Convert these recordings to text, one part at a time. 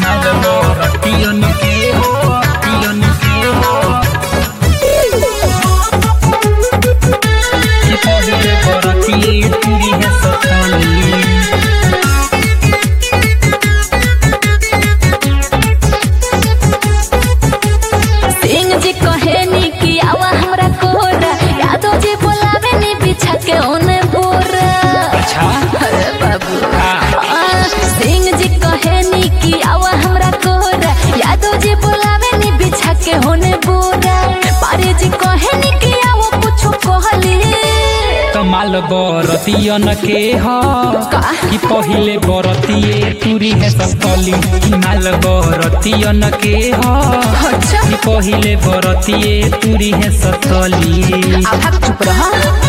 कमाल बरतियन के ह कि पहिले बरतिये तुरी है सस्तली। कमाल बरतियन के ह कि पहिले बरतिये तुरी है सस्तली। चुप रहा।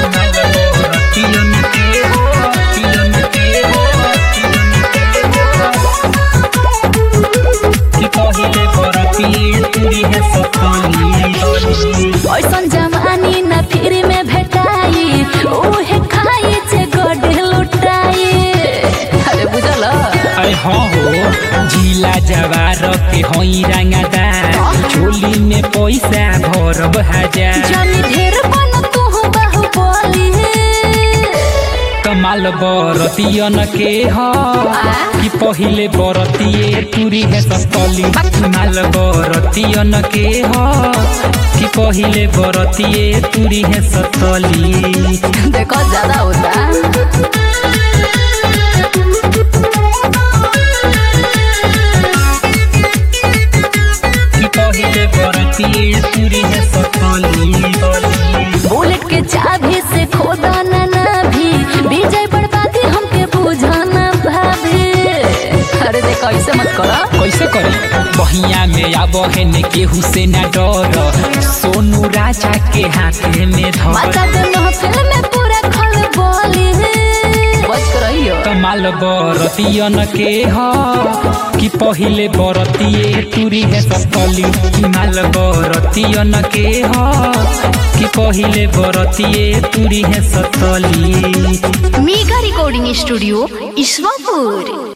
ऐसन जमानी न फिर में भेटाई ओहे खाई जे गड्ढे लुटाई। अरे बुझल। अरे हाँ हो जिला जवार के होई रंगदार झोली में पैसा भरब हजार। जनी ढेर बन तू बाहुबली। कमाल बरतियन के ह कि पहिले बरतिये तुरी है सस्तली। कमाल बरतियन के ह कि पहिले बरतिये तुरी है सस्तली। देखो ज्यादा होता। बुलेट के चाबी से खोदाना ना भी विजय बर्बादी हमके बुझाना भाभी। अरे देखो ऐसे मत करो। कैसे करी बहिया में आब है ने केहू से ना डर। सोनू राजा के हाथ में धर। माता के महफिल में पूरा खलबली बच कर रहियो। कमाल बरतियन के ह कि पहिले बरतिये तुरी है सस्तली। कमाल बरतियन के ह कि पहिले बरतिये तुरी है सस्तली। Mega recording studio Ishwarpur.